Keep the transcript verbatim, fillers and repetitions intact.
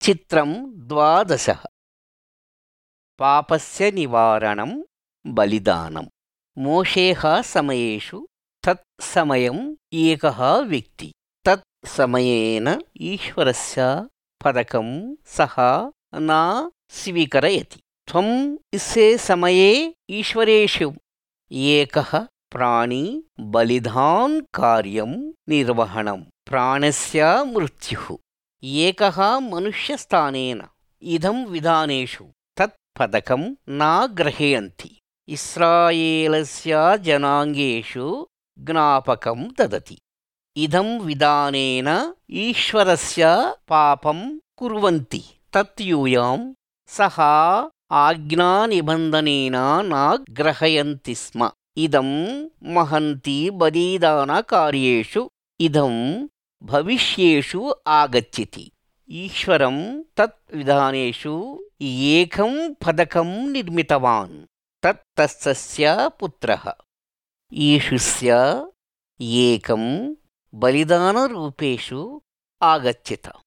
చిత్రం ద్వాదశః. పాపస్య నివారణం బలిదానం. మోషేః సమయేషు తత్ సమయం ఏకః వ్యక్తి తత్ సమయేన ఈశ్వరస్య పదకం సహ నా స్వీకరయతి. త్వం ఇస్సే సమయే ఈశ్వరేషు ఏకః ప్రాణి బలిదాన్ కార్యం నిర్వహణం ప్రాణస్య మృత్యుః ఏకః మనుష్యస్థానేన ఇదం విధానేషు తత్ పదకం నా గ్రహయంతి. ఇస్రాయేలస్య జనాంగేషు జ్ఞాపకం దదతి. ఇదం విధానేన ఈశ్వరస్య పాపం కుర్వంతి తత్ యూయాం సహ ఆజ్ఞానిబంధనేన నా గ్రహయంతి స్మ. ఇదం మహంతి బలిదాన కార్యేషు ఇదం భవిష్యేషు ఆగచ్చతి. ఈశ్వరం తత్ విధానేషు ఏకం పదకం నిర్మితవాన్ తత్ తస్య పుత్రః. ఈషుస్య ఏకం బలిదానరూపేషు ఆగచ్చత.